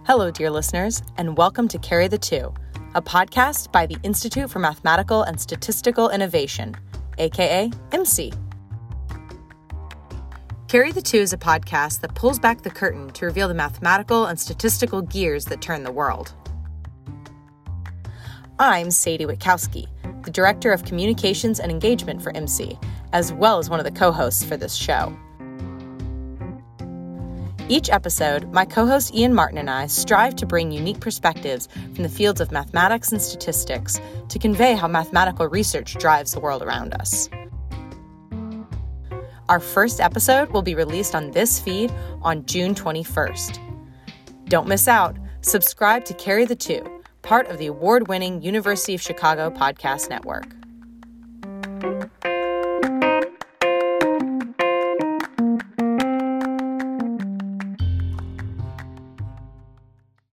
Hello, dear listeners, and welcome to Carry the Two, a podcast by the Institute for Mathematical and Statistical Innovation, aka IMSI. Carry the Two is a podcast that pulls back the curtain to reveal the mathematical and statistical gears that turn the world. I'm Sadie Witkowski, the Director of Communications and Engagement for IMSI, as well as one of the co-hosts for this show. Each episode, my co-host Ian Martin and I strive to bring unique perspectives from the fields of mathematics and statistics to convey how mathematical research drives the world around us. Our first episode will be released on this feed on June 21st. Don't miss out. Subscribe to Carry the Two, part of the award-winning University of Chicago Podcast Network.